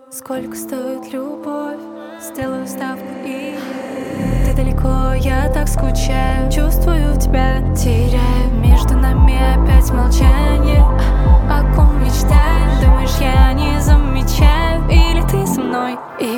Сколько стоит любовь? Сделаю ставку и ты далеко, я так скучаю. Чувствую тебя, теряю. Между нами опять молчание. О ком мечтаешь? Думаешь, я не замечаю? Или ты со мной? И